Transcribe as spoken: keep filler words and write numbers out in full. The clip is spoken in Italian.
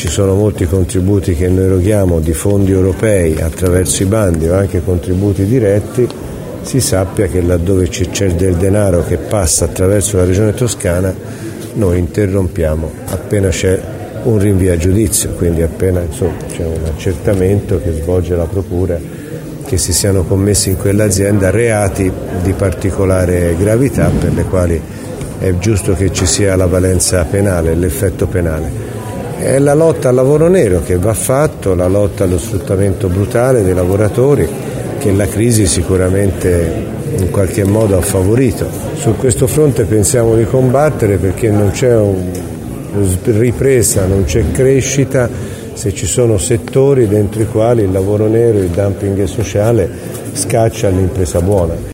ci sono molti contributi che noi eroghiamo di fondi europei attraverso i bandi o anche contributi diretti, si sappia che laddove c'è del denaro che passa attraverso la Regione Toscana noi interrompiamo appena c'è un rinvio a giudizio, quindi appena insomma, c'è un accertamento che svolge la Procura che si siano commessi in quell'azienda reati di particolare gravità per le quali è giusto che ci sia la valenza penale, l'effetto penale. È la lotta al lavoro nero che va fatto, la lotta allo sfruttamento brutale dei lavoratori che la crisi sicuramente in qualche modo ha favorito. Su questo fronte pensiamo di combattere perché non c'è un, ripresa, non c'è crescita se ci sono settori dentro i quali il lavoro nero, il dumping sociale scaccia l'impresa buona.